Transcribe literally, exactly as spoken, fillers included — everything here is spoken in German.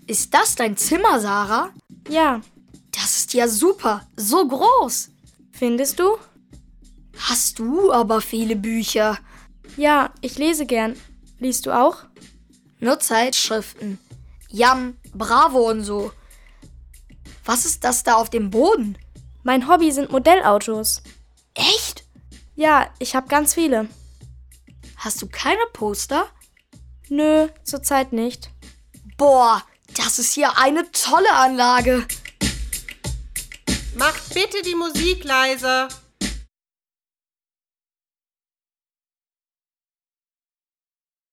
Ist das dein Zimmer, Sarah? Ja. Das ist ja super, so groß. Findest du? Hast du aber viele Bücher. Ja, ich lese gern. Liest du auch? Nur Zeitschriften. Yam, Bravo und so. Was ist das da auf dem Boden? Mein Hobby sind Modellautos. Echt? Ja, ich habe ganz viele. Hast du keine Poster? Nö, zurzeit nicht. Boah, das ist hier eine tolle Anlage. Macht bitte die Musik leiser.